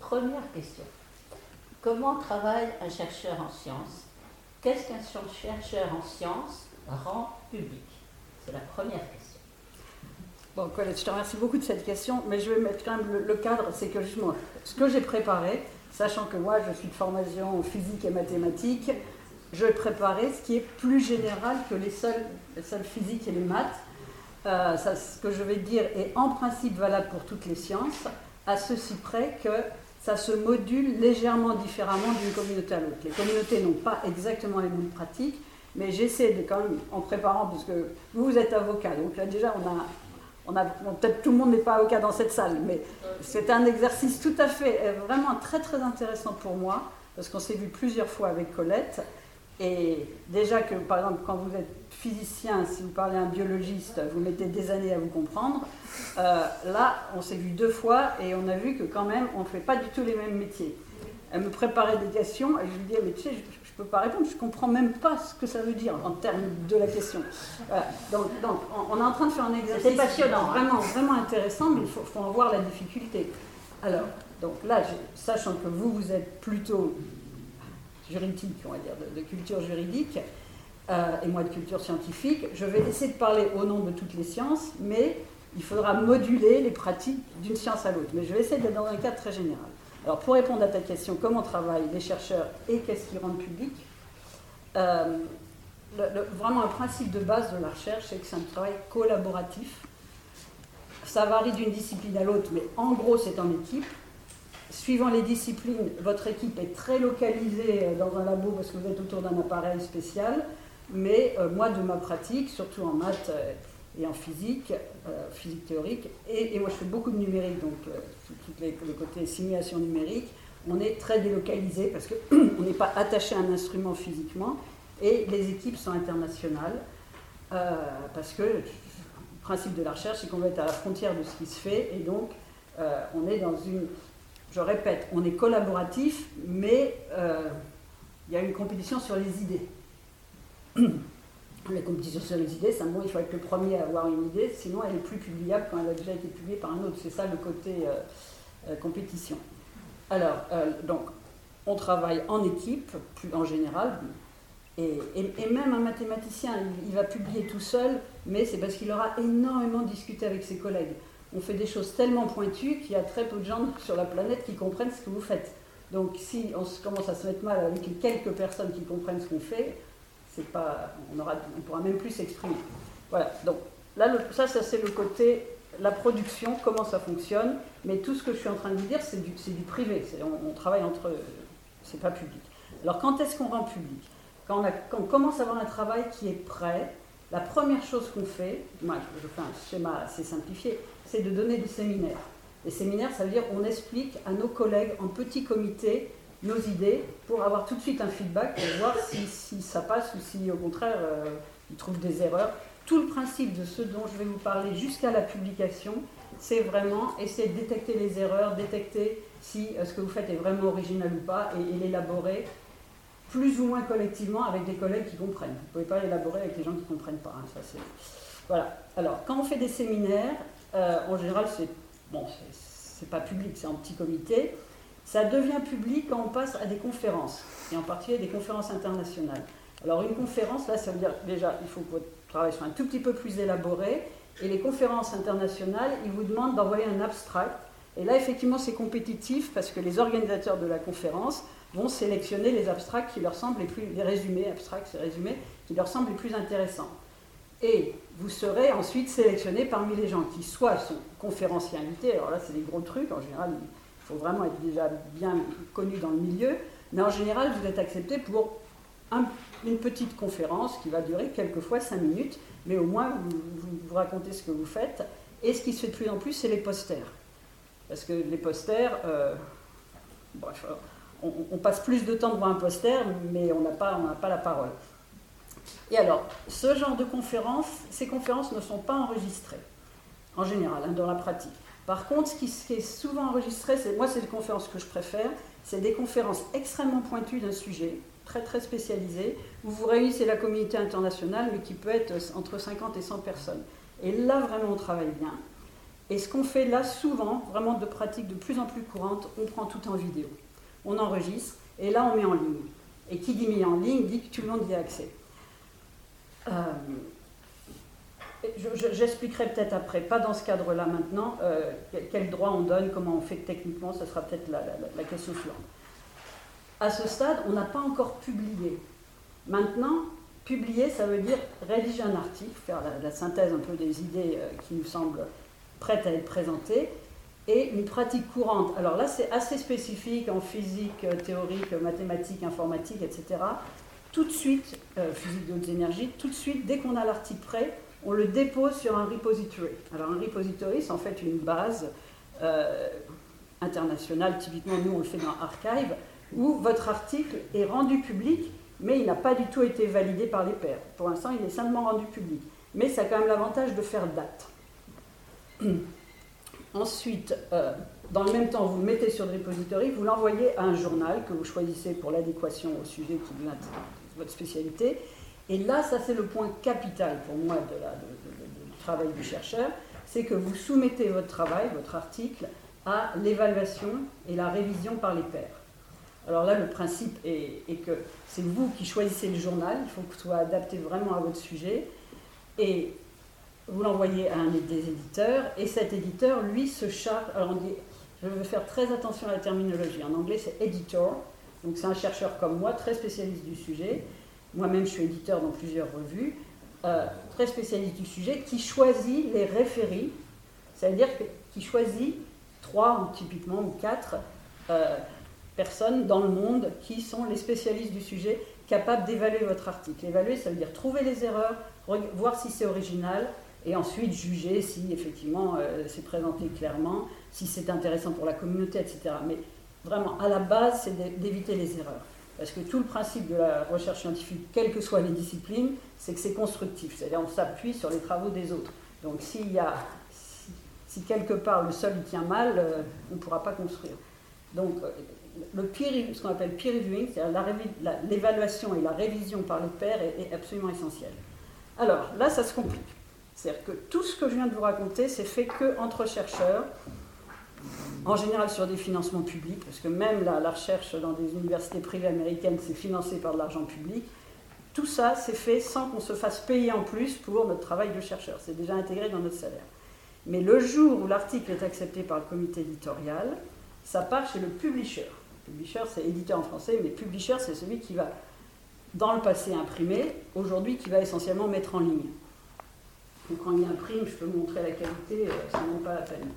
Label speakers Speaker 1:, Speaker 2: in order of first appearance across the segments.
Speaker 1: première question. Comment travaille un chercheur en sciences? Qu'est-ce qu'un chercheur en sciences rend public? C'est la première question.
Speaker 2: Bon, Colette, je te remercie beaucoup de cette question, mais je vais mettre quand même le cadre, c'est que justement, ce que j'ai préparé, sachant que moi je suis de formation physique et mathématiques, je vais préparer ce qui est plus général que les seules physiques et les maths. Ce que je vais dire est en principe valable pour toutes les sciences, à ceci près que ça se module légèrement différemment d'une communauté à l'autre. Les communautés n'ont pas exactement les mêmes pratiques, mais j'essaie de quand même, en préparant, parce que vous êtes avocat, donc là déjà peut-être tout le monde n'est pas avocat dans cette salle, mais c'est un exercice tout à fait, vraiment très très intéressant pour moi, parce qu'on s'est vu plusieurs fois avec Colette, et déjà que par exemple quand vous êtes physicien, si vous parlez à un biologiste, vous mettez des années à vous comprendre, là on s'est vu 2 fois et on a vu que quand même on ne fait pas du tout les mêmes métiers. Elle me préparait des questions et je lui disais mais tu sais je ne peux pas répondre, je ne comprends même pas ce que ça veut dire en termes de la question. Donc on est en train de faire un exercice
Speaker 1: passionnant,
Speaker 2: vraiment, vraiment intéressant, mais il faut en voir la difficulté. Alors, donc là, sachant que vous êtes plutôt juridique, on va dire, de culture juridique, et moi de culture scientifique, je vais essayer de parler au nom de toutes les sciences, mais il faudra moduler les pratiques d'une science à l'autre. Mais je vais essayer d'être dans un cadre très général. Alors pour répondre à ta question, comment travaillent les chercheurs et qu'est-ce qu'ils rendent public, vraiment un principe de base de la recherche, c'est que c'est un travail collaboratif. Ça varie d'une discipline à l'autre, mais en gros c'est en équipe. Suivant les disciplines, votre équipe est très localisée dans un labo parce que vous êtes autour d'un appareil spécial, mais moi de ma pratique, surtout en maths et en physique, physique théorique, et moi je fais beaucoup de numérique, donc tout le côté simulation numérique, on est très délocalisé parce qu'on n'est pas attaché à un instrument physiquement, et les équipes sont internationales, parce que le principe de la recherche, c'est qu'on va être à la frontière de ce qui se fait, et donc on est dans une... Je répète, on est collaboratif, mais il y a une compétition sur les idées. La compétition sur les idées, c'est un bon, il faut être le premier à avoir une idée, sinon elle est plus publiable quand elle a déjà été publiée par un autre. C'est ça le côté compétition. Alors, donc, on travaille en équipe, plus en général, et même un mathématicien, il va publier tout seul, mais c'est parce qu'il aura énormément discuté avec ses collègues. On fait des choses tellement pointues qu'il y a très peu de gens sur la planète qui comprennent ce que vous faites. Donc si on commence à se mettre mal avec les quelques personnes qui comprennent ce qu'on fait, on ne pourra même plus s'exprimer. Voilà, donc là, ça c'est le côté, la production, comment ça fonctionne, mais tout ce que je suis en train de vous dire, c'est du privé, on travaille entre eux, c'est pas public. Alors quand est-ce qu'on rend public? Quand on commence à avoir un travail qui est prêt, la première chose qu'on fait, moi je fais un schéma assez simplifié, c'est de donner des séminaires. Les séminaires, ça veut dire qu'on explique à nos collègues en petit comité nos idées pour avoir tout de suite un feedback pour voir si ça passe ou si au contraire ils trouvent des erreurs. Tout le principe de ce dont je vais vous parler jusqu'à la publication, c'est vraiment essayer de détecter les erreurs, détecter si ce que vous faites est vraiment original ou pas et l'élaborer plus ou moins collectivement avec des collègues qui comprennent. Vous ne pouvez pas l'élaborer avec des gens qui ne comprennent pas. Hein, ça, voilà. Alors, quand on fait des séminaires, en général, c'est pas public, c'est en petit comité. Ça devient public quand on passe à des conférences, et en particulier des conférences internationales. Alors, une conférence, là, ça veut dire déjà, il faut que votre travail soit un tout petit peu plus élaboré, et les conférences internationales, ils vous demandent d'envoyer un abstract. Et là, effectivement, c'est compétitif parce que les organisateurs de la conférence vont sélectionner les abstracts qui leur semblent les résumés, abstracts, c'est résumés, qui leur semblent les plus intéressants. Et vous serez ensuite sélectionné parmi les gens qui soit sont conférenciers invités, alors là c'est des gros trucs, en général il faut vraiment être déjà bien connu dans le milieu, mais en général vous êtes accepté pour une petite conférence qui va durer quelquefois 5 minutes, mais au moins vous racontez ce que vous faites, et ce qui se fait de plus en plus c'est les posters. Parce que les posters, on passe plus de temps devant un poster, mais on n'a pas la parole. Et alors, ce genre de conférences, ces conférences ne sont pas enregistrées, en général, dans la pratique. Par contre, ce qui est souvent enregistré, c'est les conférences que je préfère, c'est des conférences extrêmement pointues d'un sujet, très très spécialisé, où vous réunissez la communauté internationale, mais qui peut être entre 50 et 100 personnes. Et là, vraiment, on travaille bien. Et ce qu'on fait là souvent, vraiment de pratique de plus en plus courante, on prend tout en vidéo. On enregistre et là on met en ligne. Et qui dit mis en ligne dit que tout le monde y a accès. J'expliquerai peut-être après, pas dans ce cadre-là maintenant, quel droit on donne, comment on fait techniquement, ce sera peut-être la question suivante. À ce stade, on n'a pas encore publié. Maintenant, publier, ça veut dire rédiger un article, faire la synthèse un peu des idées qui nous semblent prêtes à être présentées, et une pratique courante. Alors là, c'est assez spécifique en physique théorique, mathématiques, informatique, etc. Tout de suite, physique de hautes énergies, tout de suite, dès qu'on a l'article prêt, on le dépose sur un repository. Alors un repository, c'est en fait une base internationale, typiquement nous on le fait dans Archive, où votre article est rendu public, mais il n'a pas du tout été validé par les pairs. Pour l'instant, il est simplement rendu public. Mais ça a quand même l'avantage de faire date. Ensuite, dans le même temps, vous le mettez sur le repository, vous l'envoyez à un journal que vous choisissez pour l'adéquation au sujet qui vous intéresse, votre spécialité. Et là, ça c'est le point capital pour moi du travail du chercheur, c'est que vous soumettez votre travail, votre article, à l'évaluation et la révision par les pairs. Alors là, le principe est que c'est vous qui choisissez le journal, il faut que ce soit adapté vraiment à votre sujet, et vous l'envoyez à un des éditeurs, et cet éditeur, lui, se charge. Alors on dit, je veux faire très attention à la terminologie. En anglais, c'est editor, donc c'est un chercheur comme moi, très spécialiste du sujet. Moi-même, je suis éditeur dans plusieurs revues, très spécialiste du sujet, qui choisit les référis, c'est-à-dire qui choisit 3 typiquement ou 4 personnes dans le monde qui sont les spécialistes du sujet, capables d'évaluer votre article. Évaluer, ça veut dire trouver les erreurs, voir si c'est original, et ensuite juger si effectivement c'est présenté clairement, si c'est intéressant pour la communauté, etc. Mais vraiment, à la base, c'est d'éviter les erreurs. Parce que tout le principe de la recherche scientifique, quelles que soient les disciplines, c'est que c'est constructif. C'est-à-dire on s'appuie sur les travaux des autres. Donc si quelque part le sol tient mal, on ne pourra pas construire. Donc ce qu'on appelle peer reviewing, c'est-à-dire l'évaluation et la révision par les pairs est absolument essentiel. Alors là, ça se complique. C'est-à-dire que tout ce que je viens de vous raconter, c'est fait qu'entre chercheurs, en général sur des financements publics, parce que même la recherche dans des universités privées américaines, c'est financé par de l'argent public. Tout ça, c'est fait sans qu'on se fasse payer en plus pour notre travail de chercheur. C'est déjà intégré dans notre salaire. Mais le jour où l'article est accepté par le comité éditorial, ça part chez le publisher. Le publisher, c'est éditeur en français, mais publisher, c'est celui qui va, dans le passé, imprimer, aujourd'hui, qui va essentiellement mettre en ligne. Donc quand il imprime, je peux montrer la qualité, ça n'en vaut pas la peine.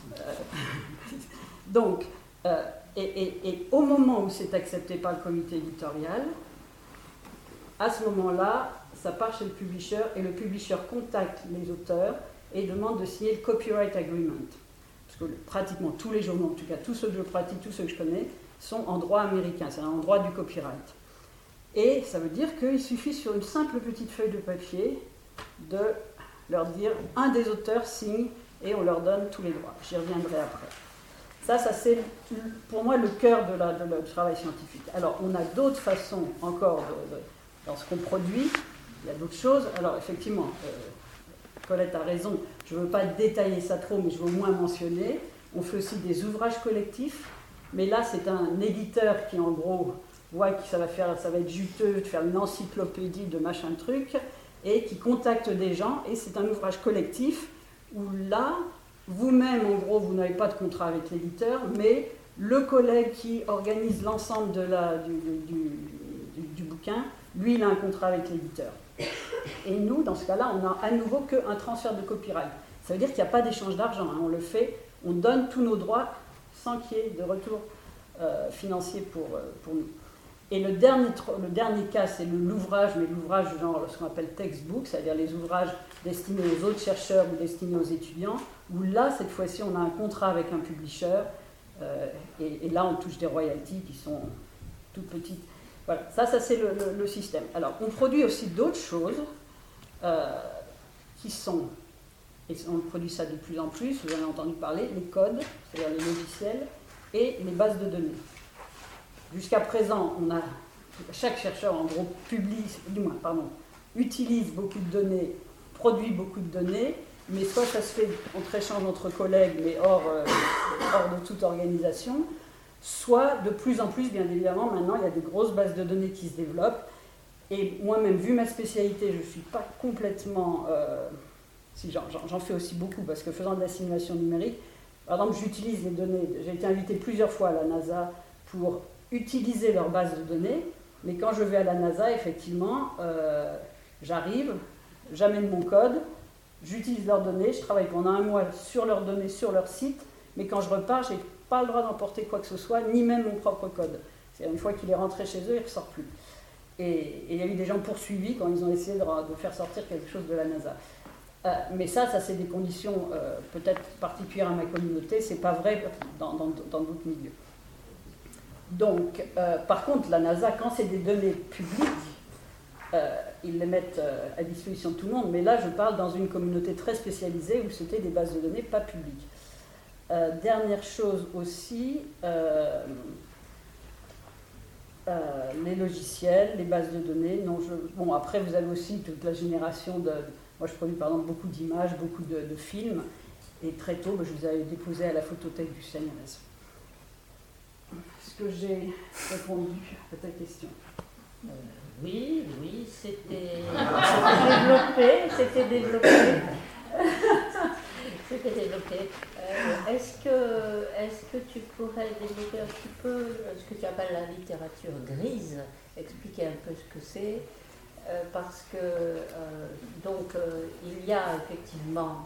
Speaker 2: Donc, et au moment où c'est accepté par le comité éditorial, à ce moment-là, ça part chez le publisher et le publisher contacte les auteurs et demande de signer le copyright agreement. Parce que pratiquement tous les journaux, en tout cas tous ceux que je pratique, tous ceux que je connais, sont en droit américain, c'est en droit du copyright. Et ça veut dire qu'il suffit sur une simple petite feuille de papier de leur dire un des auteurs signe et on leur donne tous les droits. J'y reviendrai après. Ça c'est pour moi le cœur du travail scientifique. Alors, on a d'autres façons encore dans ce qu'on produit. Il y a d'autres choses. Alors, effectivement, Colette a raison. Je ne veux pas détailler ça trop, mais je veux au moins mentionner. On fait aussi des ouvrages collectifs. Mais là, c'est un éditeur qui, en gros, voit que ça va être juteux de faire une encyclopédie de machin truc et qui contacte des gens. Et c'est un ouvrage collectif où là, vous-même, en gros, vous n'avez pas de contrat avec l'éditeur, mais le collègue qui organise l'ensemble du bouquin, lui, il a un contrat avec l'éditeur. Et nous, dans ce cas-là, on n'a à nouveau qu'un transfert de copyright. Ça veut dire qu'il n'y a pas d'échange d'argent. On le fait, on donne tous nos droits sans qu'il y ait de retour financier pour nous. Et le dernier cas, c'est l'ouvrage, mais l'ouvrage genre ce qu'on appelle textbook, c'est-à-dire les ouvrages destinés aux autres chercheurs ou destinés aux étudiants, où là, cette fois-ci, on a un contrat avec un publisher, et là, on touche des royalties qui sont toutes petites. Voilà, ça c'est le système. Alors, on produit aussi d'autres choses qui sont, et on produit ça de plus en plus, vous en avez entendu parler, les codes, c'est-à-dire les logiciels, et les bases de données. Jusqu'à présent, chaque chercheur, en gros, utilise beaucoup de données, produit beaucoup de données, mais soit ça se fait entre échange entre collègues, mais hors de toute organisation, soit de plus en plus, bien évidemment, maintenant il y a des grosses bases de données qui se développent. Et moi-même, vu ma spécialité, je ne suis pas complètement... si j'en fais aussi beaucoup, parce que faisant de la simulation numérique, par exemple, j'utilise les données. J'ai été invitée plusieurs fois à la NASA pour utiliser leur base de données, mais quand je vais à la NASA, effectivement, j'arrive, j'amène mon code, j'utilise leurs données, je travaille pendant un mois sur leurs données, sur leur site, mais quand je repars, je n'ai pas le droit d'emporter quoi que ce soit, ni même mon propre code. C'est-à-dire, une fois qu'il est rentré chez eux, il ne ressort plus. Et il y a eu des gens poursuivis quand ils ont essayé de faire sortir quelque chose de la NASA. Mais ça c'est des conditions peut-être particulières à ma communauté, c'est pas vrai dans d'autres milieux. Donc, par contre, la NASA, quand c'est des données publiques, ils les mettent à disposition de tout le monde, mais là je parle dans une communauté très spécialisée où c'était des bases de données pas publiques. Dernière chose aussi, les logiciels, les bases de données. Bon, après, vous avez aussi toute la génération de... Moi, je produis par exemple beaucoup d'images, beaucoup de films. Et très tôt, je vous avais déposé à la photothèque du CNRS. Est-ce que j'ai répondu à ta question?
Speaker 1: Oui, c'était développé. C'était développé. Est-ce que tu pourrais développer un petit peu ce que tu appelles la littérature grise, expliquer un peu ce que c'est, parce que il y a effectivement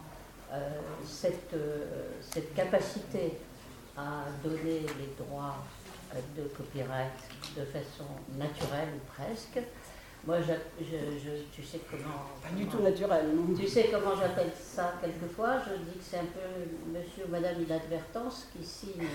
Speaker 1: cette capacité à donner les droits de copyright de façon naturelle ou presque. Moi, tu sais comment...
Speaker 2: Pas du tout naturel, non.
Speaker 1: Tu sais comment j'appelle ça quelquefois? Je dis que c'est un peu monsieur ou madame inadvertance qui signe.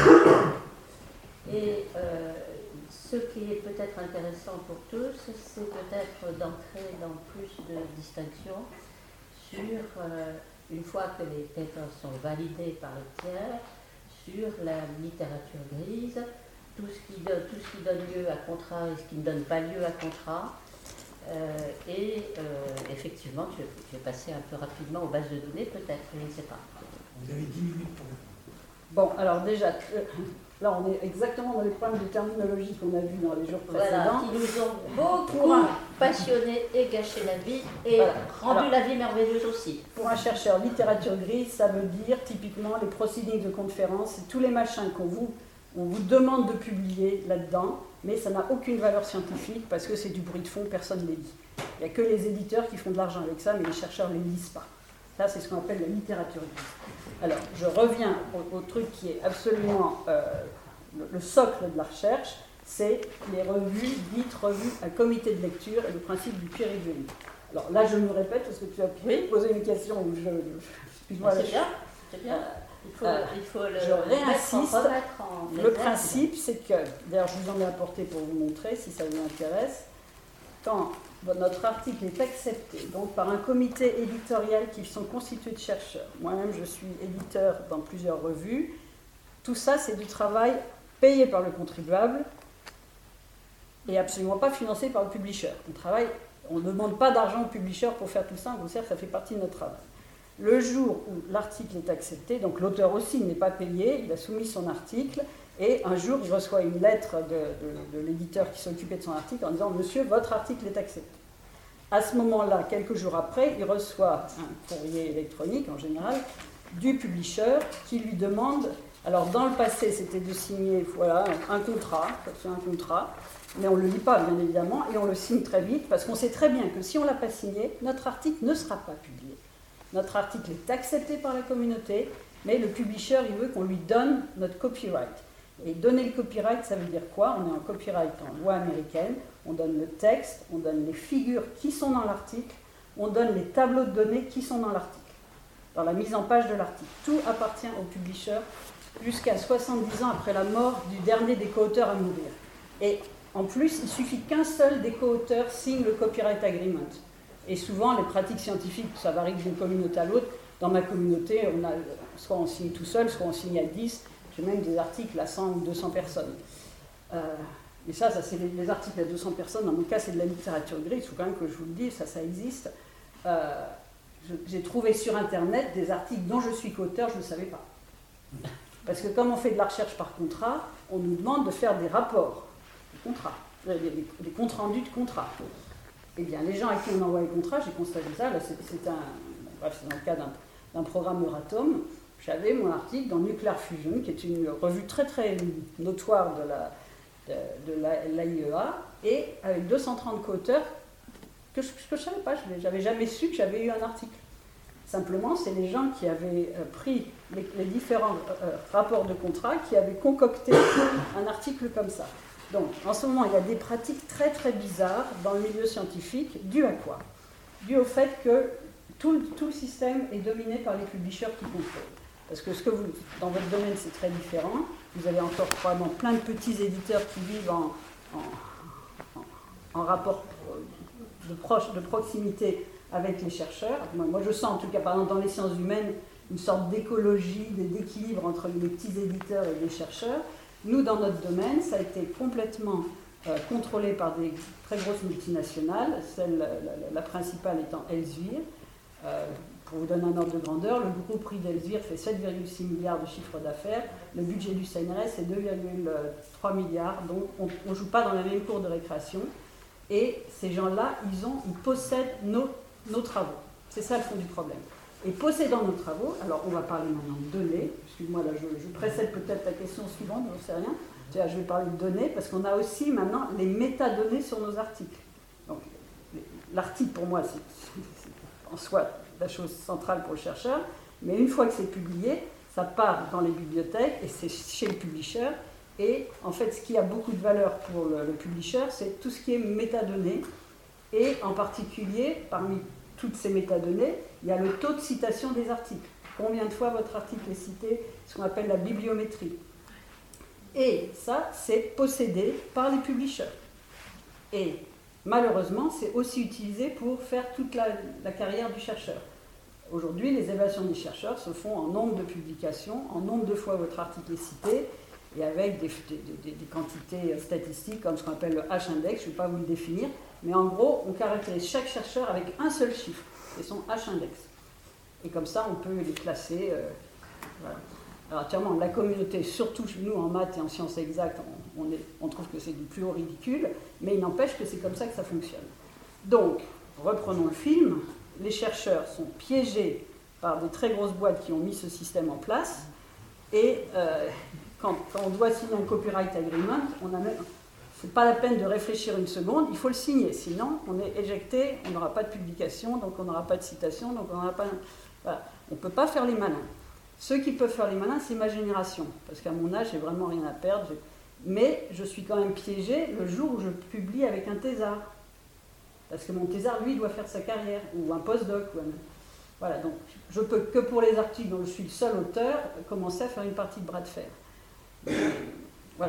Speaker 1: Et ce qui est peut-être intéressant pour tous, c'est peut-être d'entrer dans plus de distinctions sur, une fois que les papers sont validés par les tiers, sur la littérature grise, tout ce qui donne lieu à contrat et ce qui ne donne pas lieu à contrat. Effectivement, je vais passer un peu rapidement aux bases de données, peut-être, je ne sais pas.
Speaker 3: Vous avez 10 minutes pour répondre.
Speaker 2: Bon, alors déjà, là on est exactement dans les problèmes de terminologie qu'on a vus dans les jours précédents.
Speaker 1: Voilà, qui nous ont beaucoup passionnés et gâché la vie, et rendu la vie merveilleuse aussi.
Speaker 2: Pour un chercheur, littérature grise, ça veut dire typiquement les proceedings de conférence, tous les machins on vous demande de publier là-dedans, mais ça n'a aucune valeur scientifique parce que c'est du bruit de fond, personne ne les lit. Il n'y a que les éditeurs qui font de l'argent avec ça, mais les chercheurs ne les lisent pas. Ça, c'est ce qu'on appelle la littérature grise. Alors, je reviens au truc qui est absolument le socle de la recherche, c'est les revues, dites revues à comité de lecture et le principe du peer reviewing. Alors là, je me répète parce que tu as posé une question où excuse-moi.
Speaker 1: C'est bien. Il faut
Speaker 2: je réinsiste. Le
Speaker 1: exemple.
Speaker 2: principe, c'est que, d'ailleurs, je vous en ai apporté pour vous montrer si ça vous intéresse, quand notre article est accepté donc par un comité éditorial qui sont constitués de chercheurs. Moi-même, je suis éditeur dans plusieurs revues. Tout ça, c'est du travail payé par le contribuable et absolument pas financé par le publisher. On ne demande pas d'argent au publisher pour faire tout ça, au contraire, ça fait partie de notre travail. Le jour où l'article est accepté, donc l'auteur aussi n'est pas payé, il a soumis son article, et un jour il reçoit une lettre de l'éditeur qui s'occupait de son article en disant « Monsieur, votre article est accepté ». À ce moment-là, quelques jours après, il reçoit un courrier électronique en général du publisher qui lui demande, alors dans le passé c'était de signer un contrat, mais on ne le lit pas bien évidemment, et on le signe très vite parce qu'on sait très bien que si on ne l'a pas signé, notre article ne sera pas publié. Notre article est accepté par la communauté, mais le publisher, il veut qu'on lui donne notre copyright. Et donner le copyright, ça veut dire quoi? On est en copyright en loi américaine, on donne le texte, on donne les figures qui sont dans l'article, on donne les tableaux de données qui sont dans l'article, dans la mise en page de l'article. Tout appartient au publisher jusqu'à 70 ans après la mort du dernier des co-auteurs à mourir. Et en plus, il suffit qu'un seul des co-auteurs signe le copyright agreement. Et souvent, les pratiques scientifiques, ça varie d'une communauté à l'autre. Dans ma communauté, soit on signe tout seul, soit on signe à 10. J'ai même des articles à 100 ou 200 personnes. Et ça c'est les articles à 200 personnes. Dans mon cas, c'est de la littérature grise. Il faut quand même que je vous le dise, ça existe. j'ai trouvé sur Internet des articles dont je suis qu'auteur, je ne savais pas. Parce que comme on fait de la recherche par contrat, on nous demande de faire des rapports de contrat, des comptes rendus de contrat. Eh bien, les gens à qui on envoie les contrats, j'ai constaté ça, là, c'est dans le cas d'un programme Euratom. J'avais mon article dans Nuclear Fusion, qui est une revue très très notoire de l'AIEA, et avec 230 co-auteurs que je ne savais pas, je n'avais jamais su que j'avais eu un article. Simplement, c'est les gens qui avaient pris les différents rapports de contrat, qui avaient concocté un article comme ça. Donc, en ce moment, il y a des pratiques très très bizarres dans le milieu scientifique, dues à quoi? Dues au fait que tout le système est dominé par les publishers qui contrôlent. Parce que dans votre domaine, c'est très différent. Vous avez encore probablement plein de petits éditeurs qui vivent en rapport de proximité avec les chercheurs. Moi, je sens, en tout cas, par exemple, dans les sciences humaines, une sorte d'écologie, d'équilibre entre les petits éditeurs et les chercheurs. Nous, dans notre domaine, ça a été complètement contrôlé par des très grosses multinationales, la principale étant Elsevier. Pour vous donner un ordre de grandeur, le gros prix d'Elsevier fait 7,6 milliards de chiffre d'affaires, le budget du CNRS est 2,3 milliards, donc on ne joue pas dans la même cour de récréation. Et ces gens-là, ils possèdent nos travaux. C'est ça le fond du problème. Et possédant nos travaux, alors on va parler maintenant de données, excuse-moi, là je précède peut-être la question suivante, je ne sais rien. Je vais parler de données, parce qu'on a aussi maintenant les métadonnées sur nos articles. Donc, l'article, pour moi, c'est en soi la chose centrale pour le chercheur, mais une fois que c'est publié, ça part dans les bibliothèques, et c'est chez le publisher, et en fait, ce qui a beaucoup de valeur pour le publisher, c'est tout ce qui est métadonnées, et en particulier, parmi toutes ces métadonnées, il y a le taux de citation des articles. Combien de fois votre article est cité, ce qu'on appelle la bibliométrie. Et ça, c'est possédé par les publishers. Et malheureusement, c'est aussi utilisé pour faire toute la carrière du chercheur. Aujourd'hui, les évaluations des chercheurs se font en nombre de publications, en nombre de fois votre article est cité, et avec des quantités statistiques comme ce qu'on appelle le H-index, je ne vais pas vous le définir, mais en gros, on caractérise chaque chercheur avec un seul chiffre, c'est son H-index. Et comme ça, on peut les classer. Voilà. Alors, actuellement, la communauté, surtout nous en maths et en sciences exactes, on trouve que c'est du plus haut ridicule, mais il n'empêche que c'est comme ça que ça fonctionne. Donc, reprenons le film. Les chercheurs sont piégés par des très grosses boîtes qui ont mis ce système en place, et quand on doit signer un copyright agreement, c'est pas la peine de réfléchir une seconde, il faut le signer, sinon on est éjecté, on n'aura pas de publication, donc on n'aura pas de citation, donc on n'aura pas... Voilà. On ne peut pas faire les malins. Ceux qui peuvent faire les malins, c'est ma génération, parce qu'à mon âge, j'ai vraiment rien à perdre, mais je suis quand même piégé le jour où je publie avec un thésard. Parce que mon thésard, lui, doit faire sa carrière, ou un postdoc. Voilà, donc je peux que pour les articles dont je suis le seul auteur, commencer à faire une partie de bras de fer. Voilà.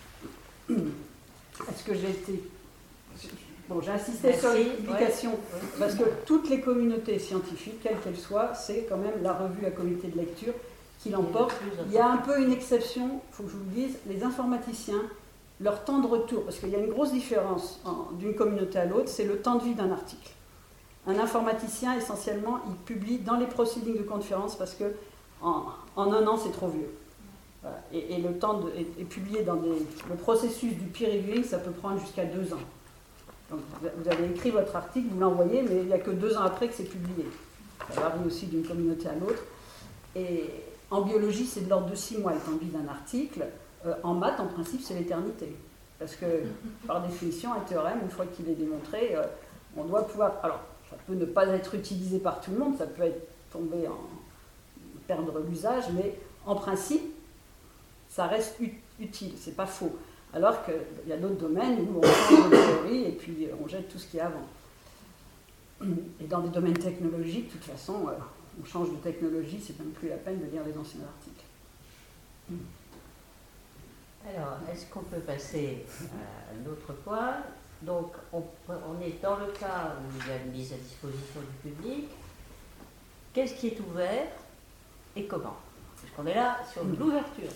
Speaker 2: Est-ce que j'ai été... Bon, j'ai insisté sur les publications, parce que toutes les communautés scientifiques, quelles qu'elles soient, c'est quand même la revue à comité de lecture qui l'emporte. Il y a un peu une exception, il faut que je vous le dise, les informaticiens, leur temps de retour, parce qu'il y a une grosse différence d'une communauté à l'autre, c'est le temps de vie d'un article. Un informaticien, essentiellement, il publie dans les proceedings de conférence parce que en un an, c'est trop vieux. Voilà. Et le temps est publié dans le processus du peer reviewing, ça peut prendre jusqu'à 2 ans. Donc, vous avez écrit votre article, vous l'envoyez, mais il n'y a que 2 ans après que c'est publié. Ça varie aussi d'une communauté à l'autre. Et en biologie, c'est de l'ordre de 6 mois le temps de vie d'un article. En maths, en principe, c'est l'éternité. Parce que, par définition, un théorème, une fois qu'il est démontré, on doit pouvoir... Alors, ça peut ne pas être utilisé par tout le monde, ça peut être tombé en... perdre l'usage, mais en principe, ça reste utile, c'est pas faux. Alors qu'il y a d'autres domaines où on change de théorie et puis on jette tout ce qu'il y a avant. Et dans des domaines technologiques, de toute façon, on change de technologie, c'est même plus la peine de lire les anciens articles.
Speaker 1: Alors, est-ce qu'on peut passer à un autre point? Donc, on est dans le cas où il y a une mise à disposition du public. Qu'est-ce qui est ouvert et comment? Parce qu'on est là sur l'ouverture.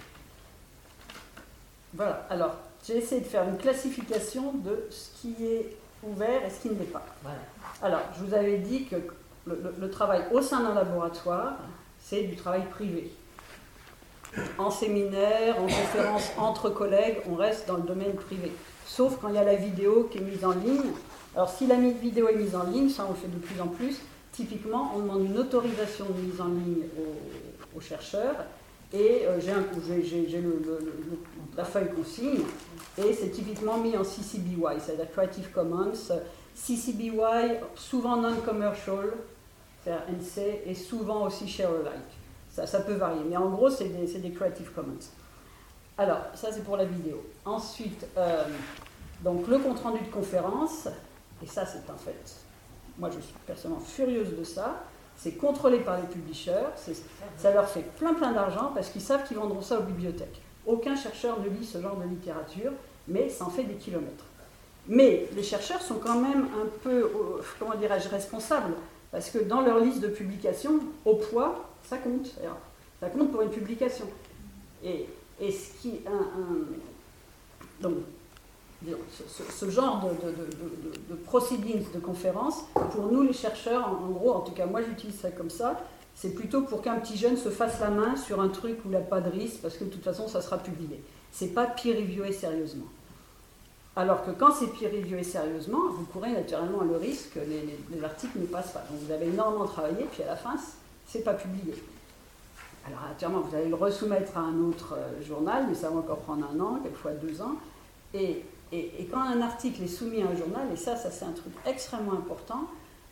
Speaker 2: Voilà, alors j'ai essayé de faire une classification de ce qui est ouvert et ce qui ne l'est pas.
Speaker 1: Voilà.
Speaker 2: Alors, je vous avais dit que le travail au sein d'un laboratoire, c'est du travail privé. En séminaire, en conférence entre collègues, on reste dans le domaine privé. Sauf quand il y a la vidéo qui est mise en ligne. Alors si la vidéo est mise en ligne, ça on le fait de plus en plus, typiquement on demande une autorisation de mise en ligne aux chercheurs, et j'ai la feuille qu'on signe, et c'est typiquement mis en CC BY, c'est-à-dire Creative Commons. CC BY, souvent non-commercial, c'est-à-dire NC, et souvent aussi share alike. Ça peut varier, mais en gros c'est des Creative Commons. Alors, ça c'est pour la vidéo. Ensuite, donc le compte-rendu de conférence, et ça c'est en fait, moi je suis personnellement furieuse de ça, c'est contrôlé par les publishers, ça leur fait plein d'argent parce qu'ils savent qu'ils vendront ça aux bibliothèques. Aucun chercheur ne lit ce genre de littérature, mais ça en fait des kilomètres. Mais les chercheurs sont quand même un peu, comment dirais-je, responsables, parce que dans leur liste de publications, au poids, ça compte. Ça compte pour une publication. Et ce qui donc, ce genre de proceedings, de conférences, pour nous les chercheurs, en gros, en tout cas moi j'utilise ça comme ça, c'est plutôt pour qu'un petit jeune se fasse la main sur un truc où il n'a pas de risque, parce que de toute façon ça sera publié. C'est pas peer-reviewé sérieusement. Alors que quand c'est peer-reviewé sérieusement, vous courez naturellement le risque que les articles ne passent pas. Donc vous avez énormément travaillé, puis à la fin, c'est pas publié. Alors naturellement, vous allez le resoumettre à un autre journal, mais ça va encore prendre 1 an, quelquefois 2 ans. Et quand un article est soumis à un journal, et ça c'est un truc extrêmement important,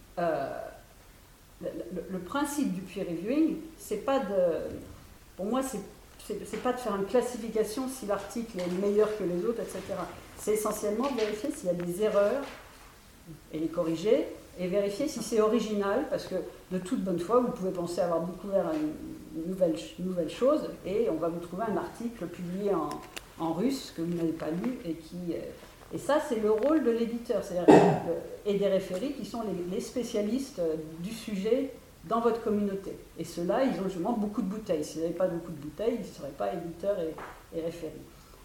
Speaker 2: le principe du peer reviewing, c'est pas pour moi, c'est pas de faire une classification si l'article est meilleur que les autres, etc. C'est essentiellement vérifier s'il y a des erreurs et les corriger, et vérifier si c'est original, parce que de toute bonne foi, vous pouvez penser avoir découvert une nouvelle chose, et on va vous trouver un article publié en russe que vous n'avez pas lu, et ça c'est le rôle de l'éditeur, et des référés qui sont les spécialistes du sujet dans votre communauté. Et ceux-là, ils ont justement beaucoup de bouteilles. S'ils n'avaient pas beaucoup de bouteilles, ils ne seraient pas éditeurs et référés.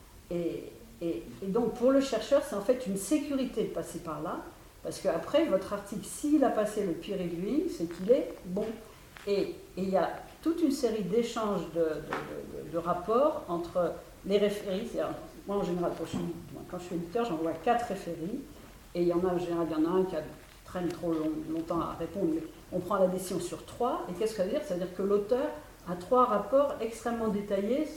Speaker 2: Et donc pour le chercheur, c'est en fait une sécurité de passer par là, parce qu'après, votre article, s'il a passé le peer reviewing, c'est qu'il est bon. Et il y a toute une série d'échanges de rapports entre les référés. Moi, en général, quand je suis éditeur, j'envoie 4 référés, et il y en a, en général, il y en a un qui traîne trop longtemps à répondre, mais on prend la décision sur 3, et qu'est-ce que ça veut dire? Ça veut dire que l'auteur a 3 rapports extrêmement détaillés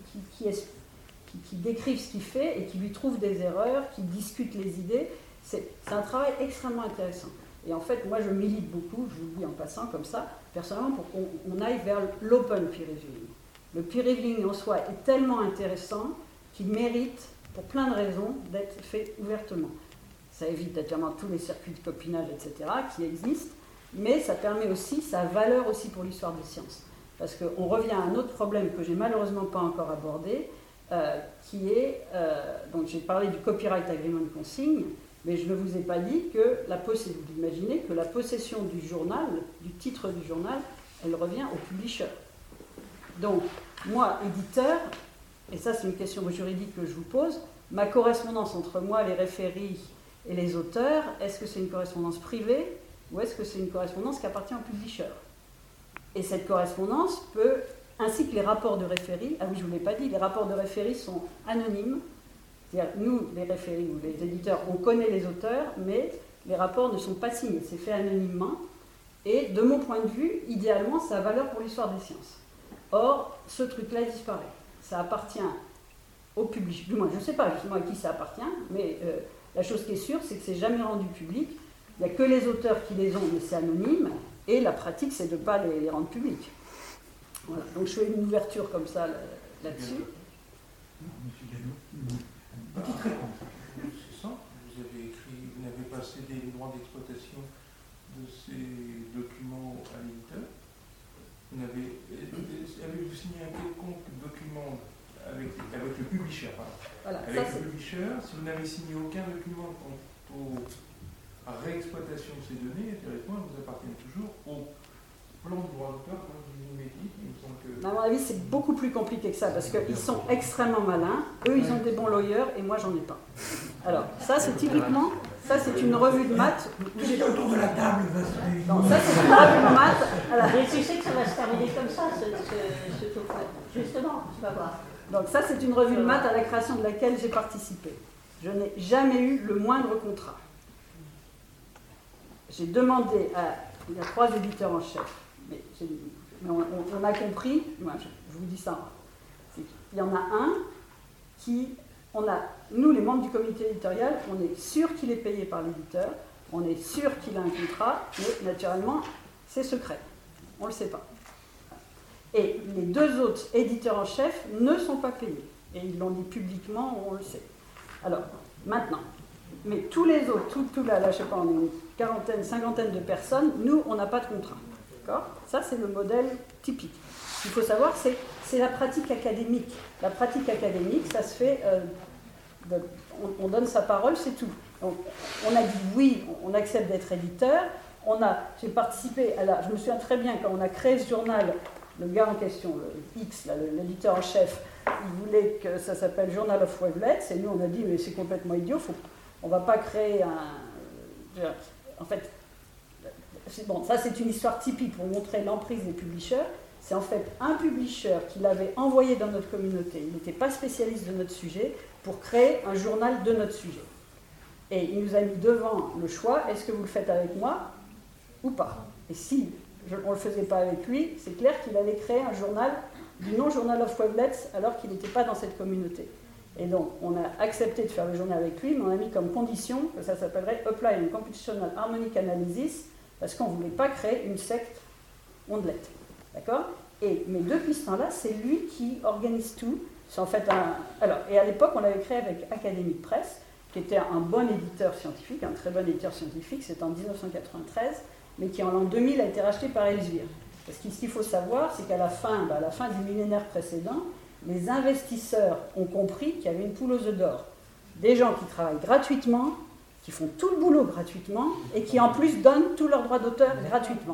Speaker 2: qui décrivent ce qu'il fait et qui lui trouvent des erreurs, qui discutent les idées. C'est un travail extrêmement intéressant. Et en fait, moi, je milite beaucoup, je vous le dis en passant comme ça, personnellement, pour qu'on aille vers l'open peer reviewing. Le peer reviewing en soi est tellement intéressant qu'il mérite, pour plein de raisons, d'être fait ouvertement. Ça évite naturellement tous les circuits de copinage, etc., qui existent, mais ça permet aussi, ça a valeur aussi pour l'histoire des sciences. Parce qu'on revient à un autre problème que j'ai malheureusement pas encore abordé, qui est, donc j'ai parlé du copyright agreement qu'on signe, mais je ne vous ai pas dit que vous imaginez que la possession du journal, du titre du journal, elle revient au publisher. Donc, moi, éditeur, et ça c'est une question juridique que je vous pose, ma correspondance entre moi, les référés et les auteurs, est-ce que c'est une correspondance privée ou est-ce que c'est une correspondance qui appartient au publisher? Et cette correspondance peut, ainsi que les rapports de référés, ah oui, je ne vous l'ai pas dit, les rapports de référés sont anonymes. C'est-à-dire, nous, les référés ou les éditeurs, on connaît les auteurs, mais les rapports ne sont pas signés, c'est fait anonymement. Et de mon point de vue, idéalement, ça a valeur pour l'histoire des sciences. Or, ce truc-là disparaît. Ça appartient au public. Du moins, je ne sais pas justement à qui ça appartient, mais la chose qui est sûre, c'est que c'est jamais rendu public. Il n'y a que les auteurs qui les ont, mais c'est anonyme. Et la pratique, c'est de ne pas les rendre publics. Voilà. Donc, je fais une ouverture comme ça là-dessus.
Speaker 3: Monsieur Gallot. Petite réponse.
Speaker 4: C'est ça. Vous n'avez pas cédé les droits d'exploitation de ces documents à l'éditeur. Avez-vous signé un quelconque document avec le publisher,
Speaker 2: voilà,
Speaker 4: avec le publisher, si vous n'avez signé aucun document quant à réexploitation de ces données, théoriquement, elles vous appartiennent toujours au plan de droit d'auteur, comme vous m'avez dit. Il me semble que...
Speaker 2: À mon avis, c'est beaucoup plus compliqué que ça, parce qu'ils sont extrêmement malins. Eux, ils ont des bons lawyers, et moi, j'en ai pas. Alors, ça, c'est typiquement... Ça, c'est une revue de maths.
Speaker 3: Tout ce qui est autour de la table va se réunir.
Speaker 2: Non, ça, c'est une revue de maths. Alors,
Speaker 1: Mais tu sais que ça va se terminer comme ça, ce topo. Justement, tu vas voir.
Speaker 2: donc ça, c'est une revue de maths à la création de laquelle j'ai participé. Je n'ai jamais eu le moindre contrat. J'ai demandé à... Il y a 3 éditeurs en chef. Mais on a compris, moi, je vous dis ça, c'est qu'il y en a un qui... nous, les membres du comité éditorial, on est sûr qu'il est payé par l'éditeur, on est sûr qu'il a un contrat, mais naturellement, c'est secret. On ne le sait pas. Et les 2 autres éditeurs en chef ne sont pas payés. Et ils l'ont dit publiquement, on le sait. Alors, maintenant, mais tous les autres, tout là, je sais pas, on est une quarantaine, cinquantaine de personnes, nous, on n'a pas de contrat. D'accord ? Ça, c'est le modèle typique. Ce qu'il faut savoir, c'est la pratique académique. La pratique académique, ça se fait, on donne sa parole, c'est tout. Donc, on a dit oui, on accepte d'être éditeur. J'ai participé, je me souviens très bien, quand on a créé ce journal, le gars en question, le X, l'éditeur en chef, il voulait que ça s'appelle Journal of Wavelets, et nous on a dit mais c'est complètement idiot, on ne va pas créer un... En fait, bon, ça c'est une histoire typique pour montrer l'emprise des publishers. C'est en fait un publisher qui l'avait envoyé dans notre communauté, il n'était pas spécialiste de notre sujet, pour créer un journal de notre sujet. Et il nous a mis devant le choix, est-ce que vous le faites avec moi ou pas? Et si on ne le faisait pas avec lui, c'est clair qu'il allait créer un journal du nom Journal of Wavelets alors qu'il n'était pas dans cette communauté. Et donc, on a accepté de faire le journal avec lui, mais on a mis comme condition que ça s'appellerait Apply and Computational Harmonic Analysis, parce qu'on ne voulait pas créer une secte ondelette. D'accord ? Mais depuis ce temps-là, c'est lui qui organise tout. C'est en fait et à l'époque, on l'avait créé avec Academic Press, qui était un bon éditeur scientifique, un très bon éditeur scientifique, c'était en 1993, mais qui en l'an 2000 a été racheté par Elsevier. Parce que ce qu'il faut savoir, c'est qu'à la fin du millénaire précédent, les investisseurs ont compris qu'il y avait une poule aux œufs d'or. Des gens qui travaillent gratuitement, qui font tout le boulot gratuitement, et qui en plus donnent tous leurs droits d'auteur gratuitement.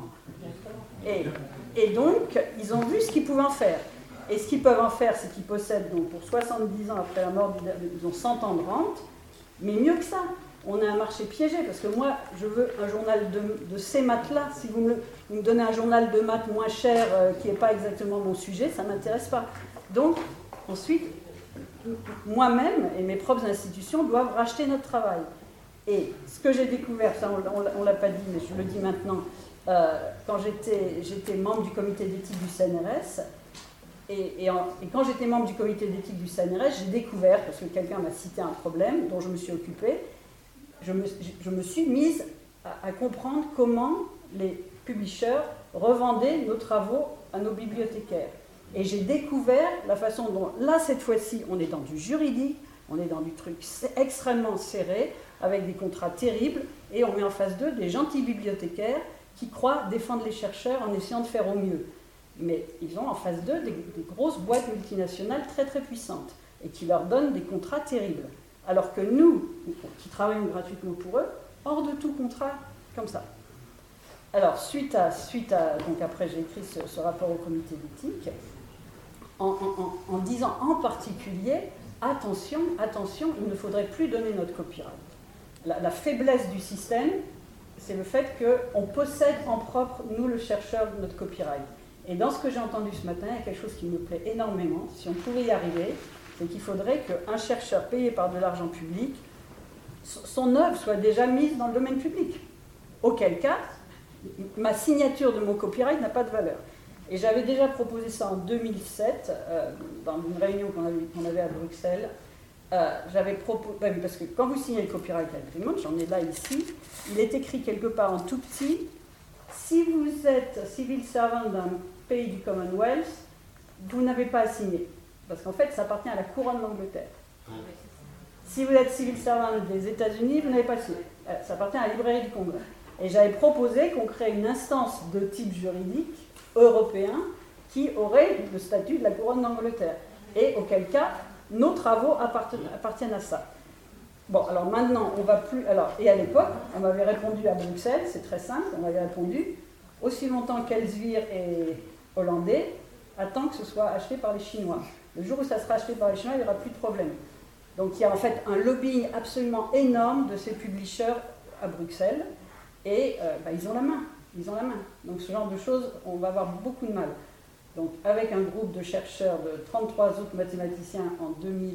Speaker 2: Et donc, ils ont vu ce qu'ils pouvaient en faire. Et ce qu'ils peuvent en faire, c'est qu'ils possèdent, donc pour 70 ans après la mort, ils ont 100 ans de rente, mais mieux que ça. On a un marché piégé, parce que moi, je veux un journal de ces maths-là. Si vous me donnez un journal de maths moins cher, qui n'est pas exactement mon sujet, ça ne m'intéresse pas. Donc, ensuite, moi-même et mes propres institutions doivent racheter notre travail. Et ce que j'ai découvert, ça on ne l'a pas dit, mais je le dis maintenant, quand j'étais membre du comité d'éthique du CNRS, et quand j'étais membre du comité d'éthique du CNRS, j'ai découvert, parce que quelqu'un m'a cité un problème dont je me suis occupée, je me suis mise à comprendre comment les publishers revendaient nos travaux à nos bibliothécaires. Et j'ai découvert la façon dont, là, cette fois-ci, on est dans du juridique, on est dans du truc extrêmement serré, avec des contrats terribles, et on met en face d'eux des gentils bibliothécaires qui croient défendre les chercheurs en essayant de faire au mieux. Mais ils ont en face d'eux des grosses boîtes multinationales très très puissantes, et qui leur donnent des contrats terribles. Alors que nous, qui travaillons gratuitement pour eux, hors de tout contrat, comme ça. Alors, suite à donc après j'ai écrit ce rapport au comité d'éthique, en disant en particulier, attention, il ne faudrait plus donner notre copyright. La faiblesse du système, c'est le fait qu'on possède en propre, nous le chercheur, notre copyright. Et dans ce que j'ai entendu ce matin, il y a quelque chose qui me plaît énormément, si on pouvait y arriver, c'est qu'il faudrait qu'un chercheur payé par de l'argent public, son œuvre soit déjà mise dans le domaine public. Auquel cas, ma signature de mon copyright n'a pas de valeur. Et j'avais déjà proposé ça en 2007, dans une réunion qu'on avait à Bruxelles. J'avais proposé, parce que quand vous signez le copyright agreement, j'en ai là ici, il est écrit quelque part en tout petit, si vous êtes civil servant d'un pays du Commonwealth, vous n'avez pas à signer. Parce qu'en fait, ça appartient à la couronne d'Angleterre. Si vous êtes civil servant des États-Unis, vous n'avez pas signé. Ça appartient à la librairie du Congrès. Et j'avais proposé qu'on crée une instance de type juridique européen qui aurait le statut de la couronne d'Angleterre. Et auquel cas, nos travaux appartiennent à ça. Bon, alors maintenant, on va plus... et à l'époque, on m'avait répondu à Bruxelles, c'est très simple, on m'avait répondu, aussi longtemps qu'Elsevier est hollandais, attend que ce soit acheté par les Chinois. Le jour où ça sera acheté par les Chinois, il n'y aura plus de problème. Donc il y a en fait un lobbying absolument énorme de ces publishers à Bruxelles, et ils ont la main. Ils ont la main. Donc ce genre de choses, on va avoir beaucoup de mal. Donc avec un groupe de chercheurs, de 33 autres mathématiciens en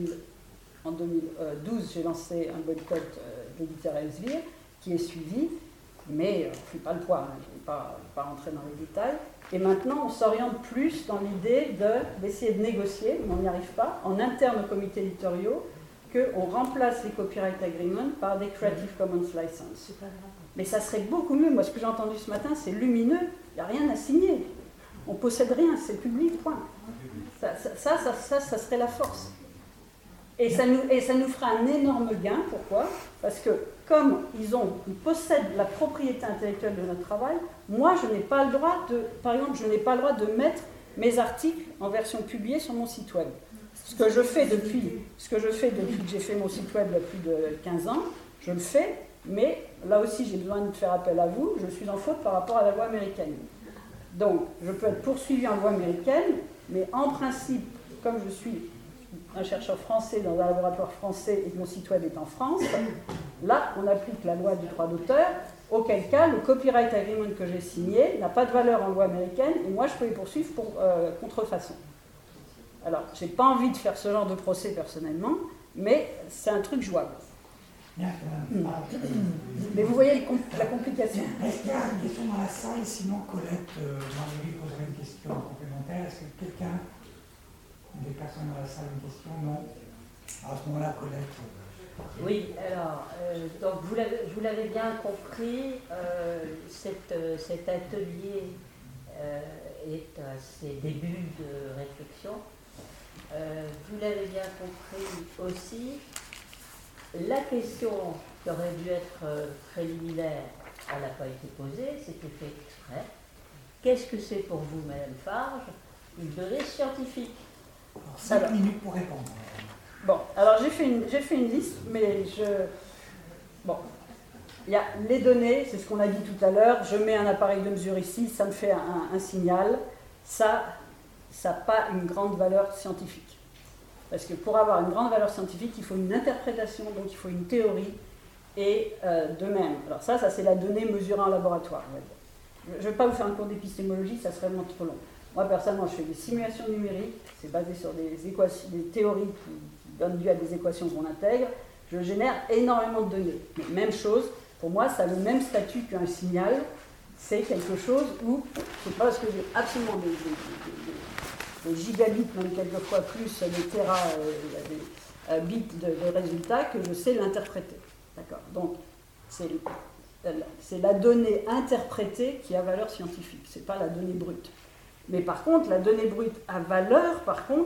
Speaker 2: 2012, j'ai lancé un boycott d'éditeur Elsevier qui est suivi, mais on ne fait pas le poids, hein, je ne vais pas rentrer dans les détails. Et maintenant, on s'oriente plus dans l'idée d'essayer de négocier, mais on n'y arrive pas, en interne aux comités éditoriaux, qu'on remplace les copyright agreements par des Creative Commons licenses. Mais ça serait beaucoup mieux. Moi, ce que j'ai entendu ce matin, c'est lumineux. Il n'y a rien à signer. On ne possède rien, c'est public, point. Ça serait la force. Et ça nous fera un énorme gain. Pourquoi ? Parce que comme ils possèdent la propriété intellectuelle de notre travail, moi, je n'ai pas le droit par exemple, je n'ai pas le droit de mettre mes articles en version publiée sur mon site web. Ce que je fais depuis que j'ai fait mon site web il y a plus de 15 ans, je le fais, mais là aussi j'ai besoin de faire appel à vous, je suis en faute par rapport à la loi américaine. Donc je peux être poursuivi en loi américaine, mais en principe, comme je suis un chercheur français dans un laboratoire français et que mon site web est en France, là on applique la loi du droit d'auteur, auquel cas le copyright agreement que j'ai signé n'a pas de valeur en loi américaine et moi je peux les poursuivre pour contrefaçon. Alors, j'ai pas envie de faire ce genre de procès personnellement, mais c'est un truc jouable. Mais vous voyez la complication.
Speaker 3: Est-ce qu'il y a une question dans la salle? Sinon, Colette, Marguerite poserait une question complémentaire. Est-ce que quelqu'un, des personnes dans la salle, a une question? Non. Alors, à ce moment-là, Colette.
Speaker 1: Oui, alors, donc vous l'avez bien compris, cet atelier est à ses débuts de réflexion. Vous l'avez bien compris aussi, la question qui aurait dû être préliminaire, elle n'a pas été posée, c'était fait exprès. Qu'est-ce que c'est pour vous, Madame Farge, une donnée scientifique?
Speaker 3: 5 minutes pour répondre.
Speaker 2: Bon, alors j'ai fait une liste, mais bon, il y a les données, c'est ce qu'on a dit tout à l'heure, je mets un appareil de mesure ici, ça me fait un signal, ça n'a pas une grande valeur scientifique. Parce que pour avoir une grande valeur scientifique, il faut une interprétation, donc il faut une théorie, et de même. Alors ça c'est la donnée mesurée en laboratoire, on va dire. Je ne vais pas vous faire un cours d'épistémologie, ça serait vraiment trop long. Moi, personnellement, je fais des simulations numériques, c'est basé sur des équations, des théories qui donnent lieu à des équations qu'on intègre. Je génère énormément de données. Mais même chose, pour moi, ça a le même statut qu'un signal. C'est quelque chose où, c'est pas parce que j'ai absolument des gigabits, même quelquefois plus, des bits de résultats, que je sais l'interpréter. D'accord ? Donc, c'est la donnée interprétée qui a valeur scientifique, c'est pas la donnée brute. Mais par contre, la donnée brute à valeur,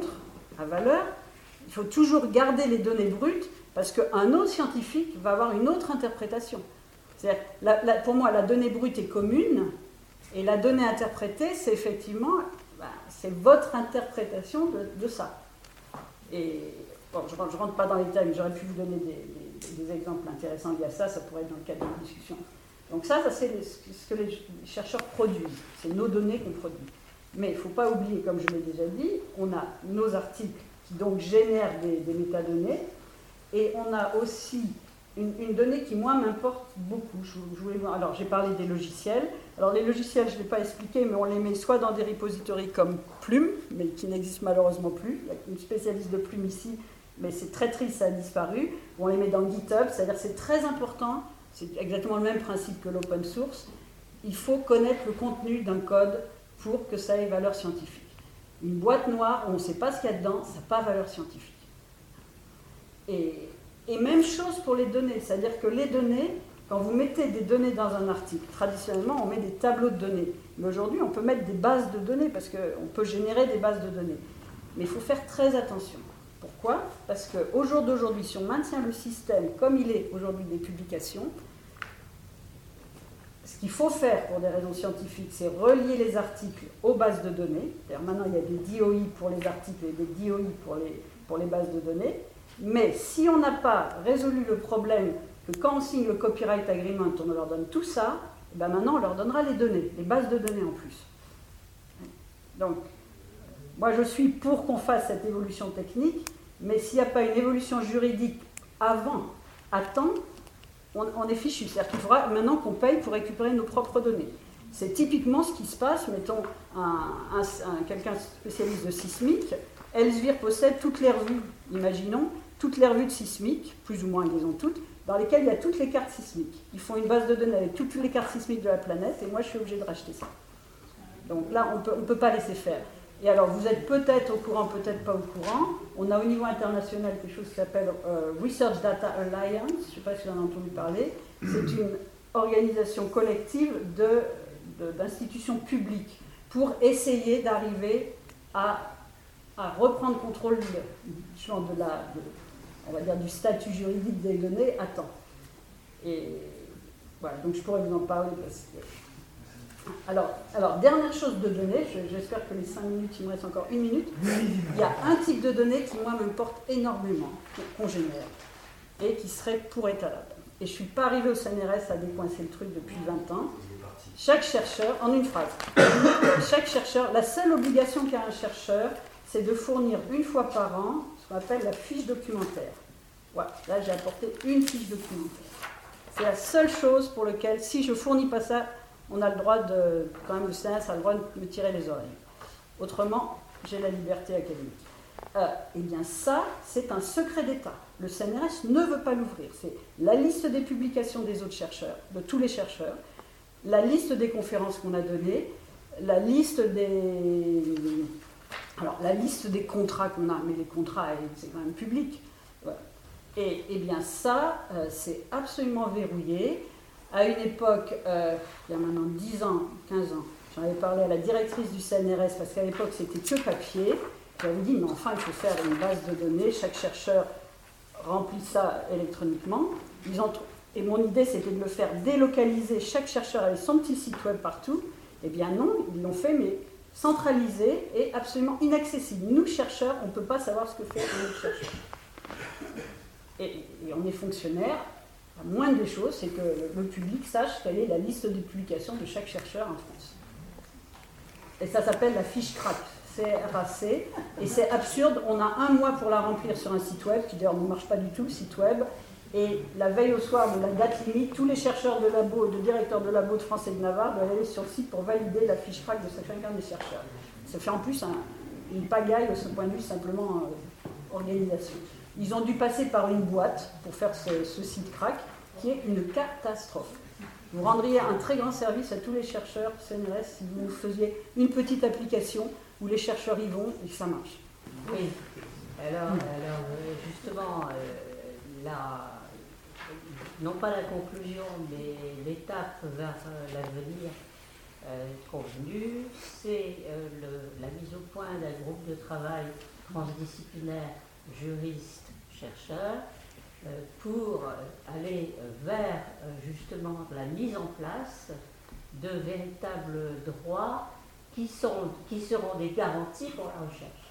Speaker 2: il faut toujours garder les données brutes parce qu'un autre scientifique va avoir une autre interprétation. C'est-à-dire, pour moi, la donnée brute est commune et la donnée interprétée, c'est effectivement, c'est votre interprétation de ça. Et bon, je ne rentre pas dans les détails, mais j'aurais pu vous donner des exemples intéressants liés à ça, ça pourrait être dans le cadre d'une discussion. Donc ça c'est ce que les chercheurs produisent, c'est nos données qu'on produit. Mais il ne faut pas oublier, comme je l'ai déjà dit, on a nos articles qui donc génèrent des métadonnées, et on a aussi une donnée qui, moi, m'importe beaucoup. Alors, j'ai parlé des logiciels. Alors, les logiciels, je ne l'ai pas expliqué, mais on les met soit dans des repositories comme Plume, mais qui n'existent malheureusement plus. Il y a une spécialiste de Plume ici, mais c'est très triste, ça a disparu. On les met dans GitHub, c'est-à-dire c'est très important, c'est exactement le même principe que l'open source. Il faut connaître le contenu d'un code pour que ça ait valeur scientifique. Une boîte noire où on ne sait pas ce qu'il y a dedans, ça n'a pas valeur scientifique. Et même chose pour les données, c'est-à-dire que les données, quand vous mettez des données dans un article, traditionnellement on met des tableaux de données, mais aujourd'hui on peut mettre des bases de données parce qu'on peut générer des bases de données. Mais il faut faire très attention. Pourquoi ? Parce qu'au jour d'aujourd'hui, si on maintient le système comme il est aujourd'hui des publications, ce qu'il faut faire pour des raisons scientifiques, c'est relier les articles aux bases de données. C'est-à-dire maintenant, il y a des DOI pour les articles et des DOI pour les bases de données. Mais si on n'a pas résolu le problème que quand on signe le copyright agreement, on leur donne tout ça, et ben maintenant, on leur donnera les données, les bases de données en plus. Donc, moi, je suis pour qu'on fasse cette évolution technique, Mais s'il n'y a pas une évolution juridique avant, à temps, on est fichu. C'est-à-dire qu'il faudra maintenant qu'on paye pour récupérer nos propres données. C'est typiquement ce qui se passe, mettons, quelqu'un spécialiste de sismique, Elsevier possède toutes les revues, imaginons, toutes les revues de sismique, plus ou moins, ils les ont toutes, dans lesquelles il y a toutes les cartes sismiques. Ils font une base de données avec toutes les cartes sismiques de la planète, et moi je suis obligée de racheter ça. Donc là, on ne peut pas laisser faire. Et alors, vous êtes peut-être au courant, peut-être pas au courant, on a au niveau international quelque chose qui s'appelle Research Data Alliance, je ne sais pas si vous en avez entendu parler, c'est une organisation collective d'institutions publiques pour essayer d'arriver à reprendre contrôle on va dire, du statut juridique des données à temps. Et voilà, donc je pourrais vous en parler parce que... Alors, dernière chose de données, j'espère que les 5 minutes, il me reste encore 1 minute. Il y a un type de données qui, moi, me porte énormément, qu'on génère, et qui serait pour étalable. Et je ne suis pas arrivée au CNRS à décoincer le truc depuis 20 ans. Chaque chercheur, en une phrase, chaque chercheur, la seule obligation qu'a un chercheur, c'est de fournir une fois par an ce qu'on appelle la fiche documentaire. Voilà, là j'ai apporté une fiche documentaire. C'est la seule chose pour laquelle, si je ne fournis pas ça, on a le droit de, quand même le CNRS a le droit de me tirer les oreilles. Autrement, j'ai la liberté académique. Eh bien ça, c'est un secret d'État. Le CNRS ne veut pas l'ouvrir. C'est la liste des publications des autres chercheurs, de tous les chercheurs, la liste des conférences qu'on a données, la liste des contrats qu'on a, mais les contrats, c'est quand même public. Voilà. Et bien ça, c'est absolument verrouillé. À une époque, il y a maintenant 10 ans, 15 ans, j'en avais parlé à la directrice du CNRS, parce qu'à l'époque, c'était que papier. J'avais dit, mais enfin, il faut faire une base de données, chaque chercheur remplit ça électroniquement. Et mon idée, c'était de le faire délocaliser, chaque chercheur avait son petit site web partout. Eh bien non, ils l'ont fait, mais centralisé et absolument inaccessible. Nous, chercheurs, on ne peut pas savoir ce que fait un autre chercheur. Et on est fonctionnaire. La moindre des choses, c'est que le public sache quelle est la liste des publications de chaque chercheur en France. Et ça s'appelle la fiche CRAC, C-R-A-C. Et c'est absurde, on a 1 mois pour la remplir sur un site web, qui d'ailleurs ne marche pas du tout, le site web. Et la veille au soir de la date limite, tous les chercheurs de labo et de directeurs de labo de France et de Navarre doivent aller sur le site pour valider la fiche CRAC de chacun des chercheurs. Ça fait en plus une pagaille de ce point de vue simplement organisation. Ils ont dû passer par une boîte pour faire ce site CRAC, qui est une catastrophe. Vous rendriez un très grand service à tous les chercheurs CNRS si vous faisiez une petite application où les chercheurs y vont et que ça marche.
Speaker 1: Oui, alors justement, non pas la conclusion, mais l'étape vers l'avenir convenu, c'est la mise au point d'un groupe de travail transdisciplinaire juristes-chercheurs pour aller vers justement la mise en place de véritables droits qui seront des garanties pour la recherche.